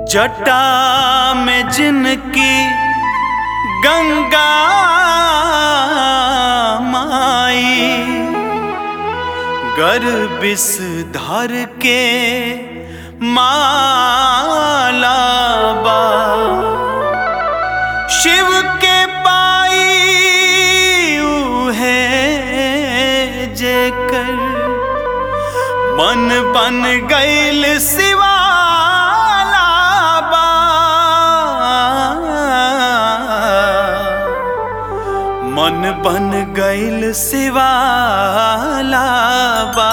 जटा में जिनकी गंगा माई, गर्विस धर के माला बा। शिव के पाई उहे जेकर मन बन गईल शिवाला बा। मन बन गईल शिवाला बा।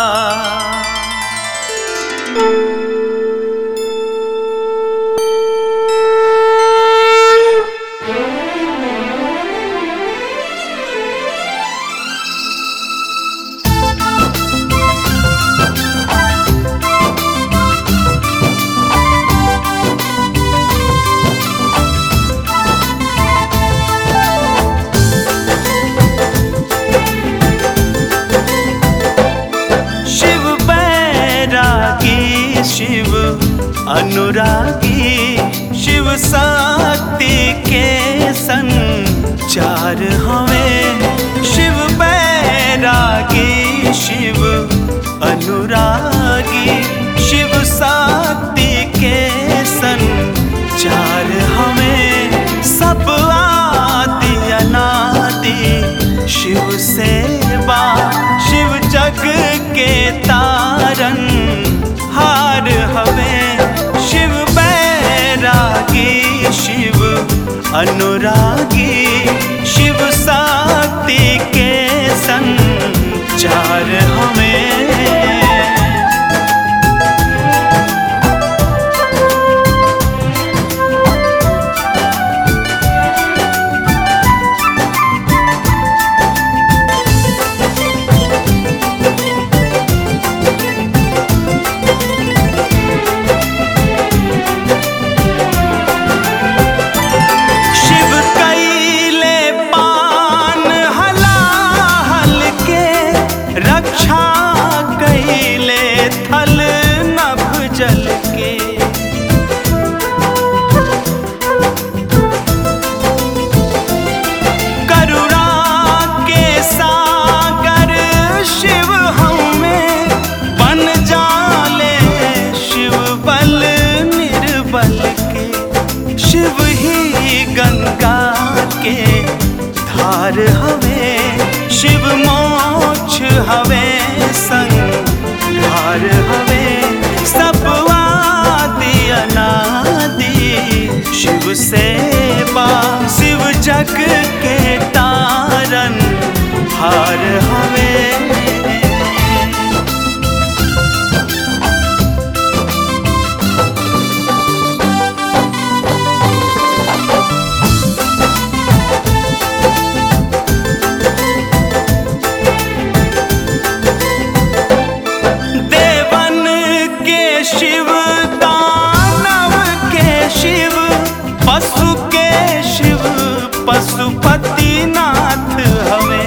शिव अनुरागी, शिव शक्ति के संचार हमें। शिव बैरागी, शिव अनुरागी, शिव शक्ति के संचार हमें। सब आदि अनादि शिव सेवा, शिव जग के तारन हार हवे। शिव बैरागी, शिव अनुरागी, शिव शक्ति के संचार हमें। जल के करुणा के सागर शिव हमें बन जाले। शिव बल निर्बल के, शिव ही गंगा के धार हवे। शिव मोक्ष हवे संहार हवे। सब आदि अनादि शिव सेवा, शिव जग के तारन हार हवे। शिव दानव के शिव, पशु के शिव पशुपति नाथ हवे।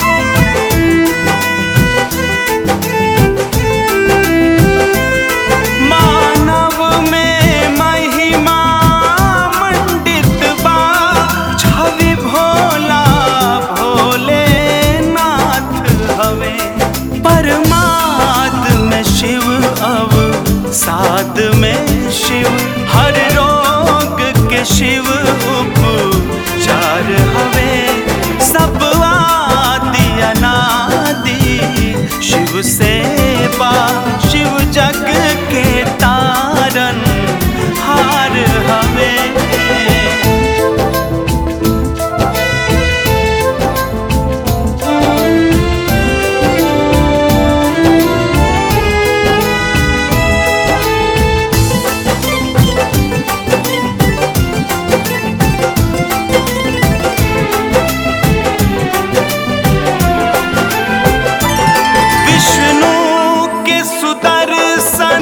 मानव में महिमा मंडित बा, छवि भोला भोले नाथ हवे। परमात्म में शिव अव साध में शिव, हर रोग के शिव उपचार हवे। सब आदि अनादि शिव सेवा, शिव जग के तारन हार हवे। विष्णु के सुदर्शन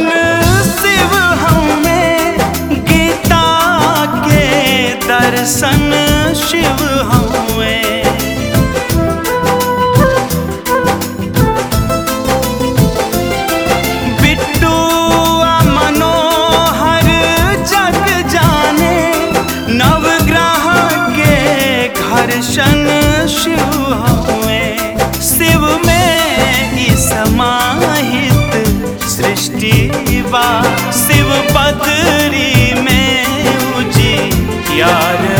शिव में ही समाहित सृष्टि बा। शिव बदरी में उजियार